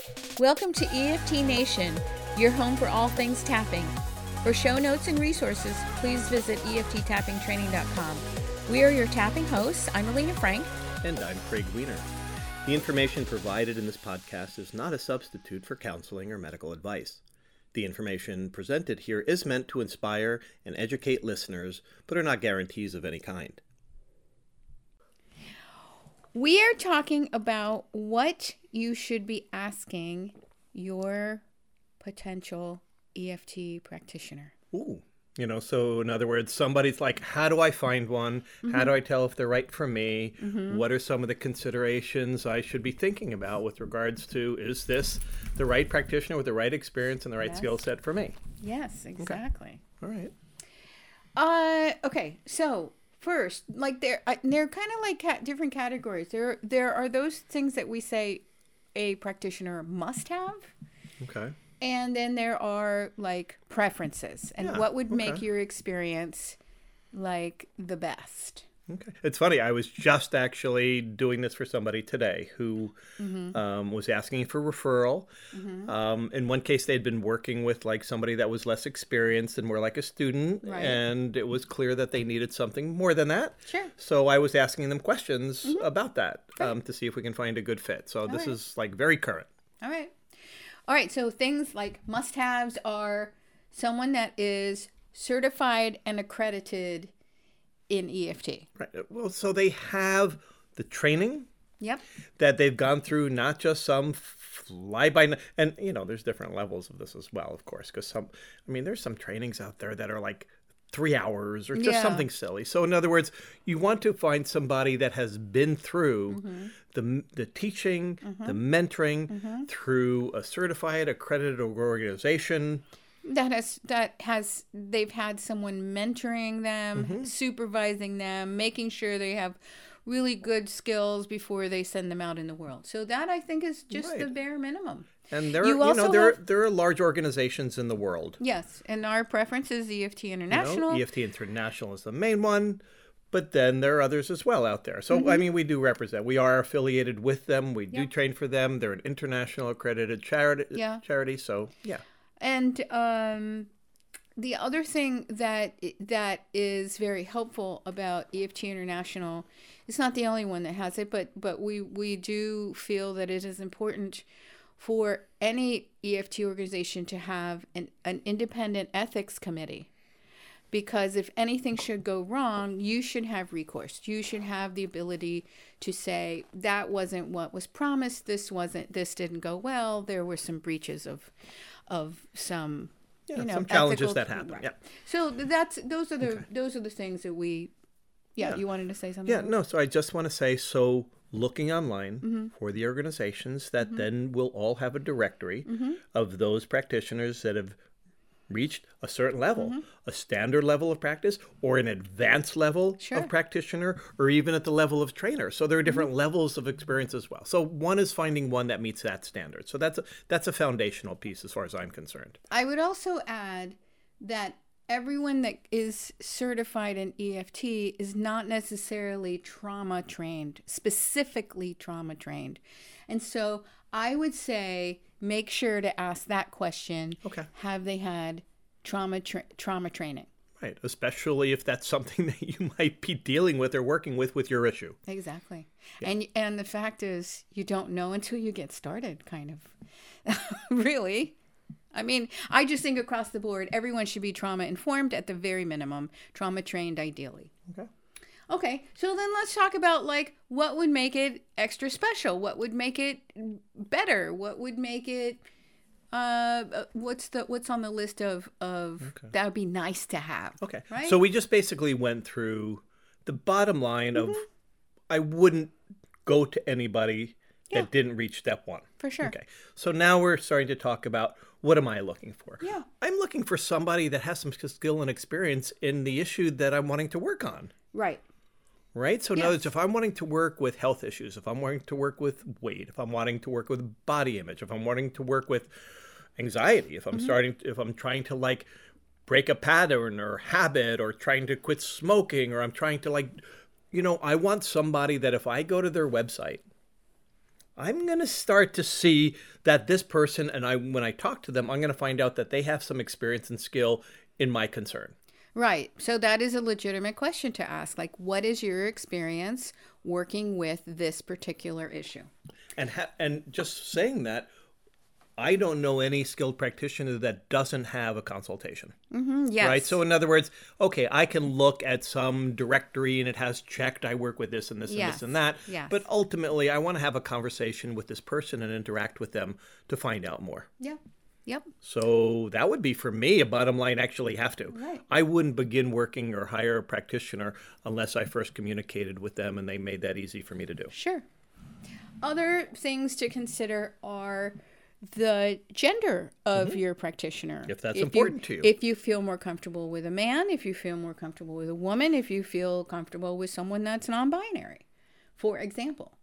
Welcome to EFT Nation, your home for all things tapping. For show notes and resources, please visit EFTtappingtraining.com. We are your tapping hosts. I'm Alina Frank. And I'm Craig Wiener. The information provided in this podcast is not a substitute for counseling or medical advice. The information presented here is meant to inspire and educate listeners, but are not guarantees of any kind. We are talking about what you should be asking your potential EFT practitioner. Ooh. So in other words, somebody's like, how do I find one? Mm-hmm. How do I tell if they're right for me? Mm-hmm. What are some of the considerations I should be thinking about with regards to, is this the right practitioner with the right experience and the right skill set for me? Yes, exactly. Okay. All right. Okay, so first, like they're kind of like different categories. There are those things that we say a practitioner must have. Okay. And then there are like preferences and what would make your experience like the best. Okay. It's funny. I was just actually doing this for somebody today who was asking for referral. Mm-hmm. In one case, they'd been working with like somebody that was less experienced and more like a student. Right. And it was clear that they needed something more than that. Sure. So I was asking them questions about that to see if we can find a good fit. So this is like very current. All right, so things like must-haves are someone that is certified and accredited in EFT. Right. Well, so they have the training. Yep. That they've gone through, not just some fly-by, and there's different levels of this as well, of course, because there's some trainings out there that are like 3 hours or just something silly. So in other words, you want to find somebody that has been through the teaching, the mentoring through a certified, accredited organization. They've had someone mentoring them, supervising them, making sure they have really good skills before they send them out in the world. So that I think is just the bare minimum. And there are large organizations in the world. Yes, and our preference is EFT International. EFT International is the main one, but then there are others as well out there. So, we do represent. We are affiliated with them. We do train for them. They're an international accredited charity. So, yeah. And the other thing that is very helpful about EFT International, it's not the only one that has it, but we do feel that it is important for any EFT organization to have an independent ethics committee. Because if anything should go wrong, you should have recourse. You should have the ability to say, that wasn't what was promised, this didn't go well, there were some breaches of some some challenges that happen. Right. Yeah. So those are the things that we you wanted to say something? Yeah, no, so I just want to say, so looking online for the organizations that then will all have a directory of those practitioners that have reached a certain level, a standard level of practice, or an advanced level of practitioner, or even at the level of trainer. So there are different levels of experience as well. So one is finding one that meets that standard. So that's a foundational piece as far as I'm concerned. I would also add that everyone that is certified in EFT is not necessarily trauma trained, specifically trauma trained. And so I would say make sure to ask that question. Okay. Have they had trauma training? Right, especially if that's something that you might be dealing with or working with your issue. Exactly. Yeah. And the fact is, you don't know until you get started, kind of. Really. I just think across the board, everyone should be trauma informed at the very minimum, trauma trained ideally. Okay, so then let's talk about like what would make it extra special, what would make it better, what would make it what's on the list of that would be nice to have. Okay. Right? So we just basically went through the bottom line of I wouldn't go to anybody that didn't reach step one. For sure. Okay. So now we're starting to talk about what am I looking for? Yeah. I'm looking for somebody that has some skill and experience in the issue that I'm wanting to work on. Right. Right? So in other words, if I'm wanting to work with health issues, if I'm wanting to work with weight, if I'm wanting to work with body image, if I'm wanting to work with anxiety, if I'm trying to like break a pattern or habit, or trying to quit smoking, or I'm trying to I want somebody that if I go to their website I'm going to start to see that this person, and when I talk to them, I'm going to find out that they have some experience and skill in my concern. Right. So that is a legitimate question to ask. Like, what is your experience working with this particular issue? And just saying that, I don't know any skilled practitioner that doesn't have a consultation. Yes. Right? So in other words, okay, I can look at some directory and it has checked I work with this and this and this and that. Yes. But ultimately, I want to have a conversation with this person and interact with them to find out more. Yeah. Yep. So that would be, for me, a bottom line, actually have to. Right. I wouldn't begin working or hire a practitioner unless I first communicated with them and they made that easy for me to do. Sure. Other things to consider are the gender of your practitioner. If that's important to you. If you feel more comfortable with a man, if you feel more comfortable with a woman, if you feel comfortable with someone that's non-binary, for example.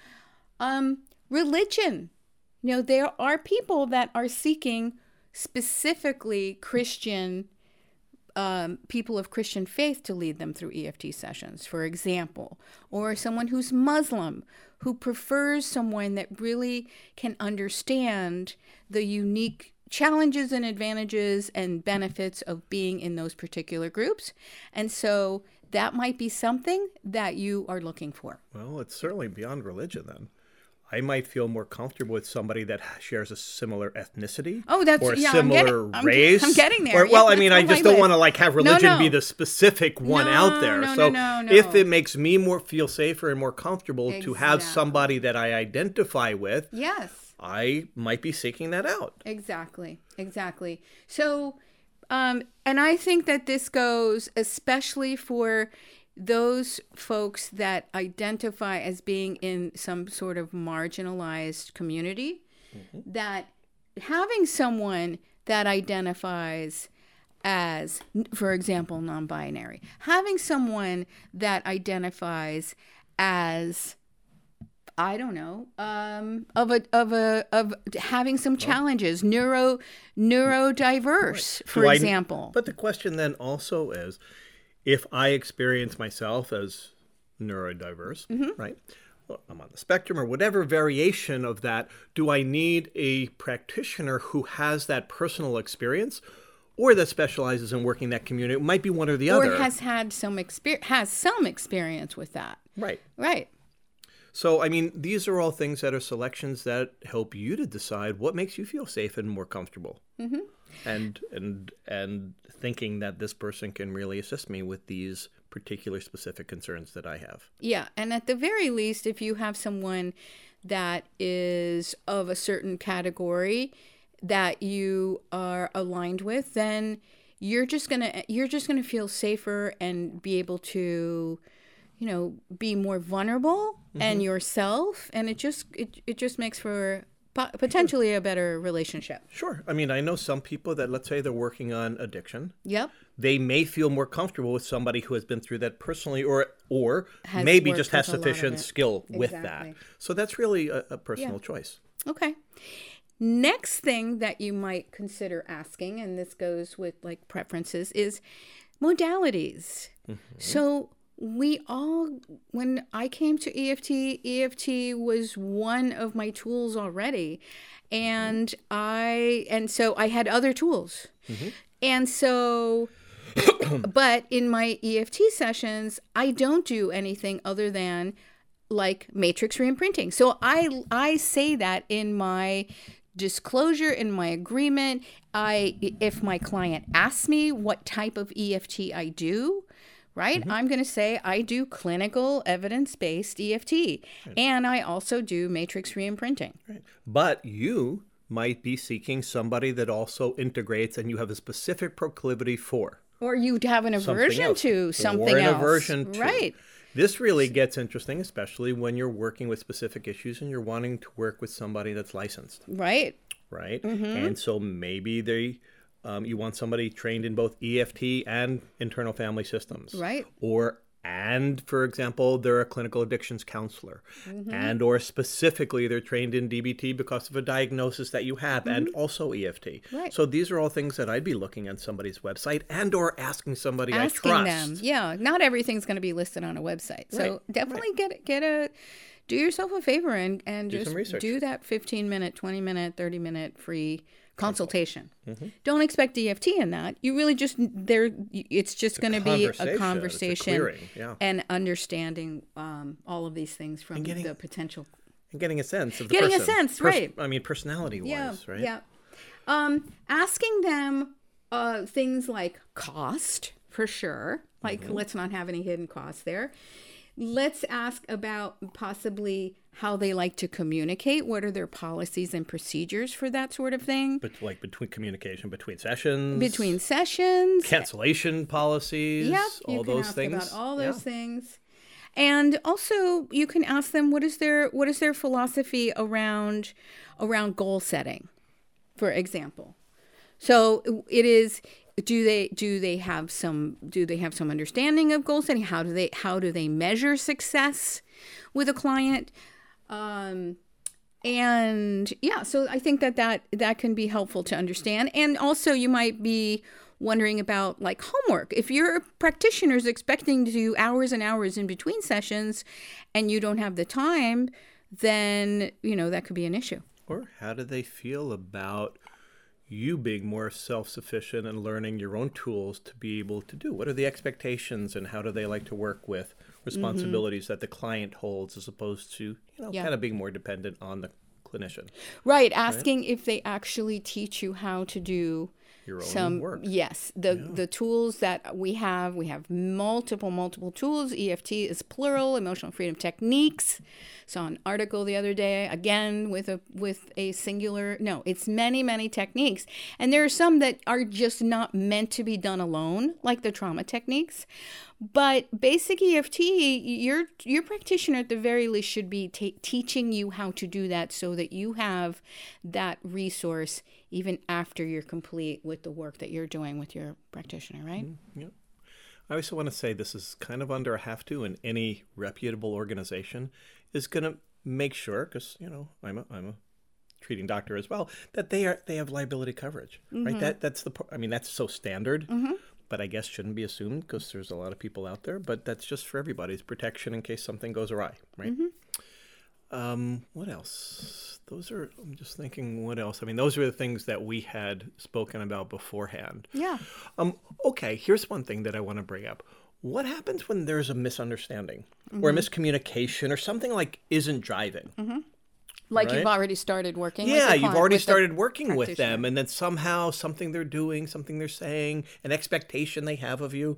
Religion. You know, there are people that are seeking specifically Christian people of Christian faith to lead them through EFT sessions, for example, or someone who's Muslim who prefers someone that really can understand the unique challenges and advantages and benefits of being in those particular groups. And so that might be something that you are looking for. Well, it's certainly beyond religion then. I might feel more comfortable with somebody that shares a similar ethnicity. Oh, that's or a yeah, similar race. I'm getting there. Or, well, I mean, I just don't want to like have religion be the specific one out there. No. If it makes me feel safer and more comfortable to have somebody that I identify with, yes, I might be seeking that out. Exactly. So, and I think that this goes especially for those folks that identify as being in some sort of marginalized community, that having someone that identifies as, for example, non-binary, having someone that identifies as, I don't know, of having some challenges, neurodiverse, for example. But the question then also is, if I experience myself as neurodiverse, right? Well, I'm on the spectrum or whatever variation of that, do I need a practitioner who has that personal experience or that specializes in working that community? It might be one or the other. Or has had some experience with that. Right. So, I mean, these are all things that are selections that help you to decide what makes you feel safe and more comfortable. And thinking that this person can really assist me with these particular specific concerns that I have. Yeah, and at the very least, if you have someone that is of a certain category that you are aligned with, then you're just gonna feel safer and be able to, you know, be more vulnerable and yourself, and it just makes for potentially a better relationship. Sure. I mean, I know some people that, let's say they're working on addiction. Yep. They may feel more comfortable with somebody who has been through that personally or maybe just has sufficient skill with that. So that's really a personal choice. Okay. Next thing that you might consider asking, and this goes with like preferences, is modalities. So when I came to EFT was one of my tools already. And so I had other tools. And so, but in my EFT sessions, I don't do anything other than like matrix reimprinting. So I say that in my disclosure, in my agreement. If my client asks me what type of EFT I do, right? I'm going to say I do clinical evidence-based EFT, and I also do matrix reimprinting. Right. But you might be seeking somebody that also integrates and you have a specific proclivity for. Or you'd have an aversion to something else. Or an aversion to. Right. This really gets interesting, especially when you're working with specific issues and you're wanting to work with somebody that's licensed. Right. And so maybe you want somebody trained in both EFT and internal family systems. Right. And for example, they're a clinical addictions counselor. Or specifically, they're trained in DBT because of a diagnosis that you have and also EFT. Right. So these are all things that I'd be looking at somebody's website or asking somebody I trust. Them. Yeah. Not everything's going to be listed on a website. So definitely do yourself a favor and Do just some research. do that 15-minute, 20-minute, 30-minute free consultation. Mm-hmm. Don't expect EFT in that. You really just it's just going to be a conversation It's a clearing, yeah. and understanding all of these things from getting- the potential. And getting a sense of the Getting a person. sense, right. I mean, personality-wise, right? Yeah. Asking them things like cost, for sure. Like, Mm-hmm. let's not have any hidden costs there. Let's ask about possibly how they like to communicate. What are their policies and procedures for that sort of thing? But like between communication, between sessions. Between sessions. Cancellation policies. Yep, you all can those ask things. about all those Yeah. things. And also you can ask them what is their philosophy around goal setting, for example. So it is, do they have some understanding of goal setting? How do they measure success with a client? And yeah, so I think that can be helpful to understand. And also you might be wondering about like homework. If your practitioner is expecting to do hours and hours in between sessions and you don't have the time, then, that could be an issue. Or how do they feel about you being more self-sufficient and learning your own tools to be able to do? What are the expectations and how do they like to work with responsibilities that the client holds as opposed to, kind of being more dependent on the clinician? Right. Asking if they actually teach you how to do your own work. Yes. The tools that we have multiple tools. EFT is plural, emotional freedom techniques. Saw an article the other day, again, with a singular, no, it's many techniques. And there are some that are just not meant to be done alone, like the trauma techniques. But basic EFT, your practitioner at the very least should be teaching you how to do that so that you have that resource even after you're complete with the work that you're doing with your practitioner, right? Yeah. I also want to say this is kind of under a have to, and any reputable organization is going to make sure, because I'm a treating doctor as well, that they have liability coverage, right? That's so standard. But I guess shouldn't be assumed because there's a lot of people out there. But that's just for everybody's protection in case something goes awry, right? What else? I'm just thinking, what else? I mean, those are the things that we had spoken about beforehand. Yeah. Okay, here's one thing that I want to bring up. What happens when there's a misunderstanding or a miscommunication or something like isn't driving? Like right? You've already started working with the Yeah, client, you've already with the started working with practitioner. them, and then somehow something they're doing, something they're saying, an expectation they have of you.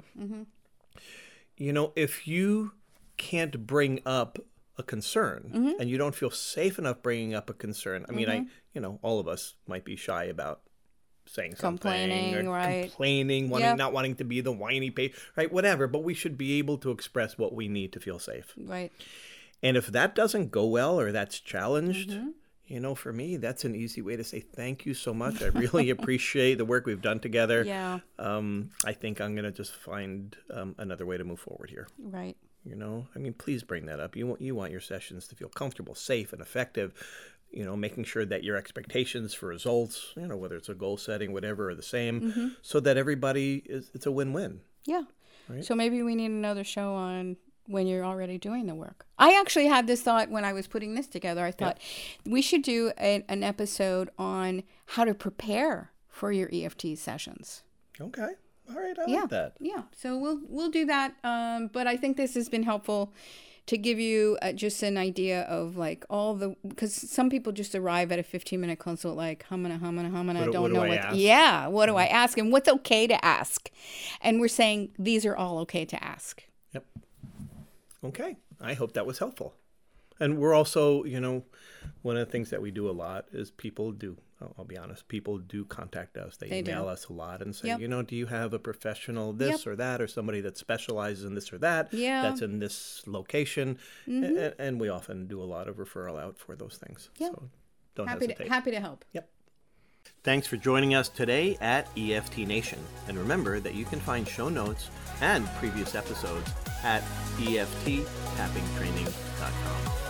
If you can't bring up a concern and you don't feel safe enough bringing up a concern, I mean, all of us might be shy about saying Complaining, something or right. complaining, Yep. not wanting to be the whiny page, right? Whatever, but we should be able to express what we need to feel safe. Right. And if that doesn't go well or that's challenged, for me, that's an easy way to say thank you so much. I really appreciate the work we've done together. Yeah. I think I'm going to just find another way to move forward here. Right. Please bring that up. You want your sessions to feel comfortable, safe, and effective. Making sure that your expectations for results, whether it's a goal setting, whatever, are the same, so that everybody it's a win-win. Yeah. Right? So maybe we need another show on when you're already doing the work. I actually had this thought when I was putting this together. I thought we should do an episode on how to prepare for your EFT sessions. Okay. All right. I Yeah. like that. Yeah. So we'll do that. But I think this has been helpful to give you just an idea of like because some people just arrive at a 15-minute consult like humana, What don't do know I what. ask? Yeah. What do I ask and what's okay to ask? And we're saying these are all okay to ask. Yep. Okay. I hope that was helpful. And we're also, one of the things that we do a lot is people do, I'll be honest, people do contact us. They email do. us a lot and say, Yep. do you have a professional this or that or somebody that specializes in this or that that's in this location? And we often do a lot of referral out for those things. Yep. So don't Happy hesitate. to help. Yep. Thanks for joining us today at EFT Nation. And remember that you can find show notes and previous episodes at EFTtappingtraining.com.